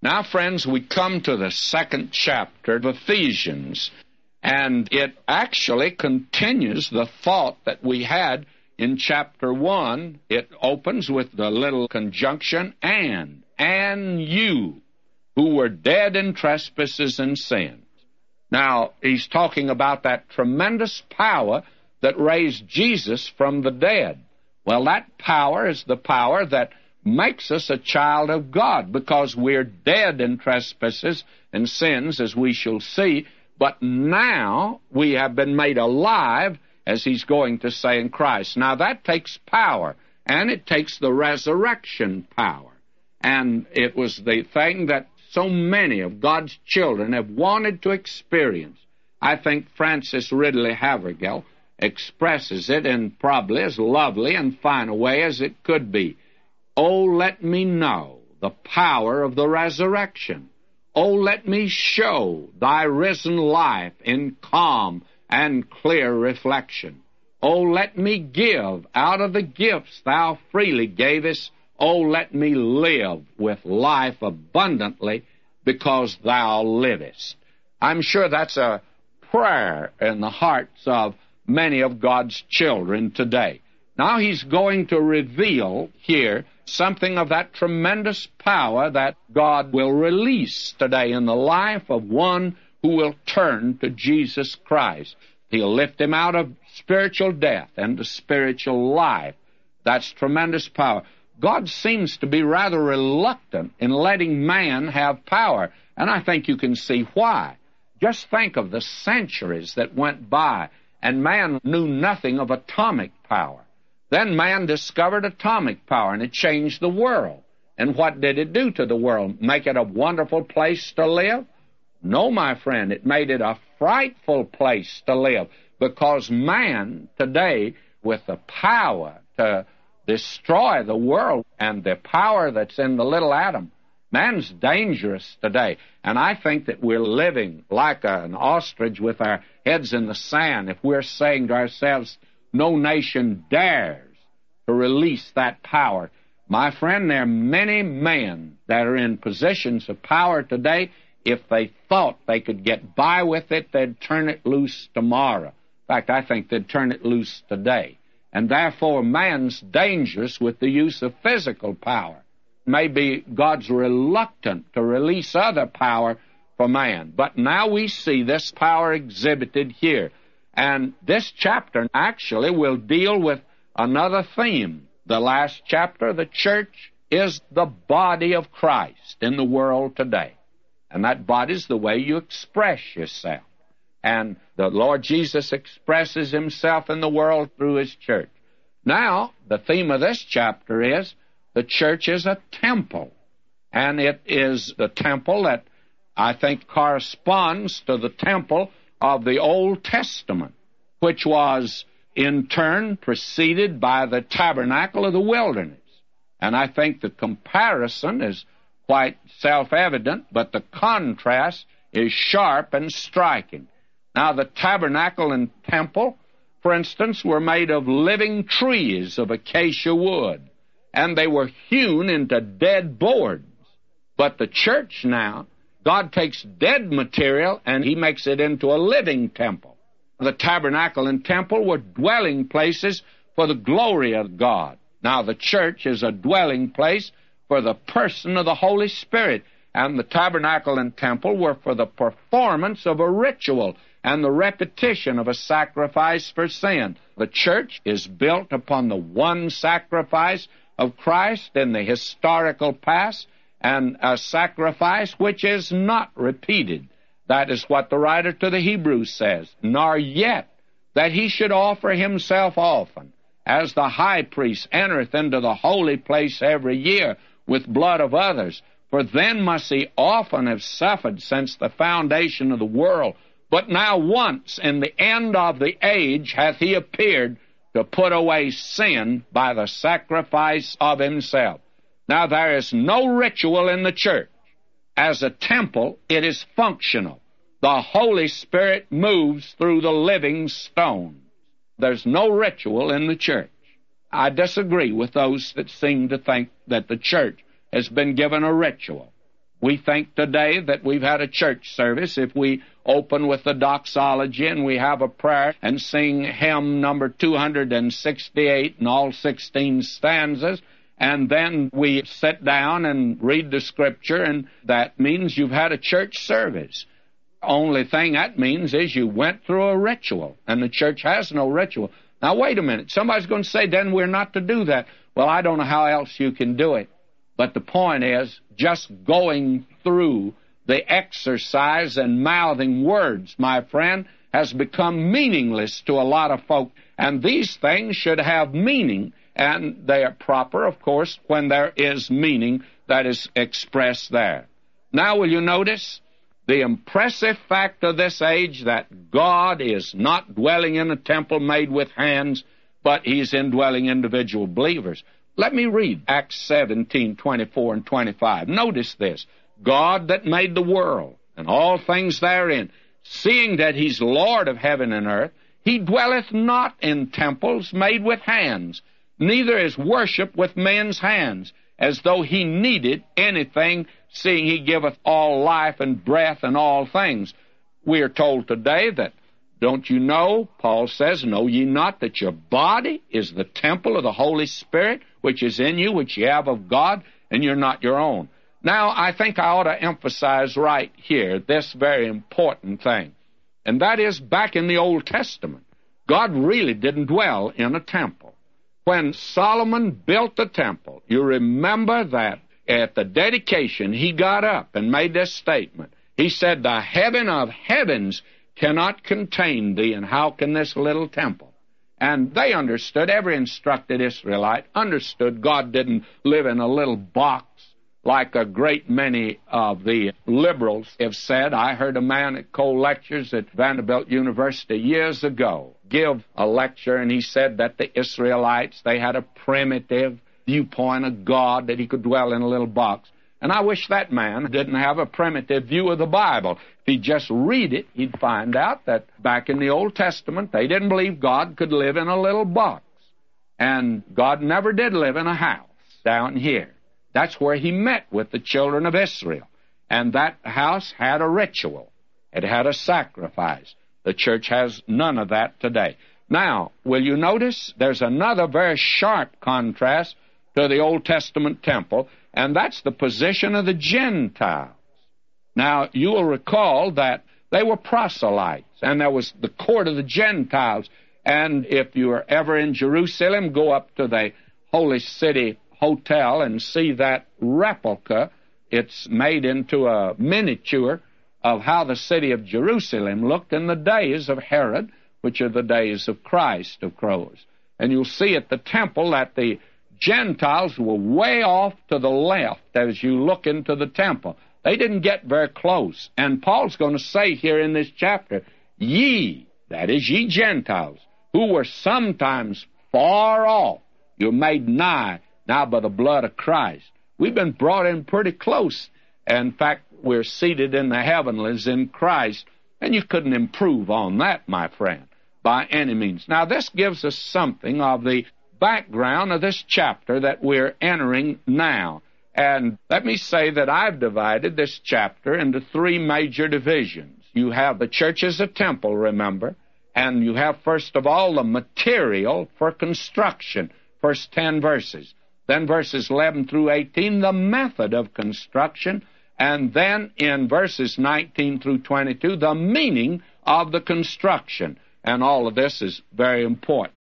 Now, friends, we come to the second chapter of Ephesians, and it actually continues the thought that we had in chapter 1. It opens with the little conjunction, and you, who were dead in trespasses and sins. Now, he's talking about that tremendous power that raised Jesus from the dead. Well, that power is the power that makes us a child of God, because we're dead in trespasses and sins, as we shall see, but now we have been made alive, as he's going to say, in Christ. Now, that takes power, and it takes the resurrection power. And it was the thing that so many of God's children have wanted to experience. I think Francis Ridley Havergal expresses it in probably as lovely and fine a way as it could be. Oh, let me know the power of the resurrection. Oh, let me show thy risen life in calm and clear reflection. Oh, let me give out of the gifts thou freely gavest. Oh, let me live with life abundantly, because thou livest. I'm sure that's a prayer in the hearts of many of God's children today. Now he's going to reveal here something of that tremendous power that God will release today in the life of one who will turn to Jesus Christ. He'll lift him out of spiritual death into spiritual life. That's tremendous power. God seems to be rather reluctant in letting man have power, and I think you can see why. Just think of the centuries that went by, and man knew nothing of atomic power. Then man discovered atomic power, and it changed the world. And what did it do to the world? Make it a wonderful place to live? No, my friend, it made it a frightful place to live, because man today, with the power to destroy the world and the power that's in the little atom, man's dangerous today. And I think that we're living like an ostrich with our heads in the sand if we're saying to ourselves, no nation dares to release that power. My friend, there are many men that are in positions of power today. If they thought they could get by with it, they'd turn it loose tomorrow. In fact, I think they'd turn it loose today. And therefore, man's dangerous with the use of physical power. Maybe God's reluctant to release other power for man. But now we see this power exhibited here. And this chapter actually will deal with another theme. The last chapter, the church is the body of Christ in the world today. And that body is the way you express yourself. And the Lord Jesus expresses himself in the world through his church. Now, the theme of this chapter is the church is a temple. And it is the temple that I think corresponds to the temple of the Old Testament, which was in turn preceded by the tabernacle of the wilderness. And I think the comparison is quite self-evident, but the contrast is sharp and striking. Now, the tabernacle and temple, for instance, were made of living trees of acacia wood, and they were hewn into dead boards. But the church now, God takes dead material and he makes it into a living temple. The tabernacle and temple were dwelling places for the glory of God. Now the church is a dwelling place for the person of the Holy Spirit. And the tabernacle and temple were for the performance of a ritual and the repetition of a sacrifice for sin. The church is built upon the one sacrifice of Christ in the historical past, and a sacrifice which is not repeated. That is what the writer to the Hebrews says. Nor yet that he should offer himself often, as the high priest entereth into the holy place every year with blood of others. For then must he often have suffered since the foundation of the world. But now once in the end of the age hath he appeared to put away sin by the sacrifice of himself. Now, there is no ritual in the church. As a temple, it is functional. The Holy Spirit moves through the living stones. There's no ritual in the church. I disagree with those that seem to think that the church has been given a ritual. We think today that we've had a church service if we open with the doxology and we have a prayer and sing hymn number 268 and all 16 stanzas, and then we sit down and read the Scripture, and that means you've had a church service. Only thing that means is you went through a ritual, and the church has no ritual. Now, wait a minute. Somebody's going to say, then we're not to do that. Well, I don't know how else you can do it. But the point is, just going through the exercise and mouthing words, my friend, has become meaningless to a lot of folk. And these things should have meaning. And they are proper, of course, when there is meaning that is expressed there. Now, will you notice the impressive fact of this age that God is not dwelling in a temple made with hands, but He's indwelling individual believers. Let me read Acts 17:24 and 25. Notice this. God that made the world and all things therein, seeing that He's Lord of heaven and earth, He dwelleth not in temples made with hands, neither is worship with men's hands, as though He needed anything, seeing He giveth all life and breath and all things. We are told today that, don't you know, Paul says, know ye not that your body is the temple of the Holy Spirit, which is in you, which ye have of God, and you're not your own. Now, I think I ought to emphasize right here this very important thing, and that is back in the Old Testament, God really didn't dwell in a temple. When Solomon built the temple, you remember that at the dedication, he got up and made this statement. He said, the heaven of heavens cannot contain thee, and how can this little temple? And they understood, every instructed Israelite understood God didn't live in a little box like a great many of the liberals have said. I heard a man at Cole Lectures at Vanderbilt University years ago give a lecture, and he said that the Israelites, they had a primitive viewpoint of God, that He could dwell in a little box. And I wish that man didn't have a primitive view of the Bible. If he'd just read it, he'd find out that back in the Old Testament, they didn't believe God could live in a little box. And God never did live in a house down here. That's where He met with the children of Israel. And that house had a ritual. It had a sacrifice. The church has none of that today. Now, will you notice there's another very sharp contrast to the Old Testament temple, and that's the position of the Gentiles. Now, you will recall that they were proselytes, and there was the court of the Gentiles. And if you are ever in Jerusalem, go up to the Holy City Hotel and see that replica. It's made into a miniature of how the city of Jerusalem looked in the days of Herod, which are the days of Christ, of course. And you'll see at the temple that the Gentiles were way off to the left as you look into the temple. They didn't get very close. And Paul's going to say here in this chapter, ye, that is, ye Gentiles, who were sometimes far off, you're made nigh now by the blood of Christ. We've been brought in pretty close. In fact, we're seated in the heavenlies in Christ, and you couldn't improve on that, my friend, by any means. Now, this gives us something of the background of this chapter that we're entering now. And let me say that I've divided this chapter into three major divisions. You have the church as a temple, remember, and you have, first of all, the material for construction, first 10 verses. Then verses 11 through 18, the method of construction, and then in verses 19 through 22, the meaning of the construction. And all of this is very important.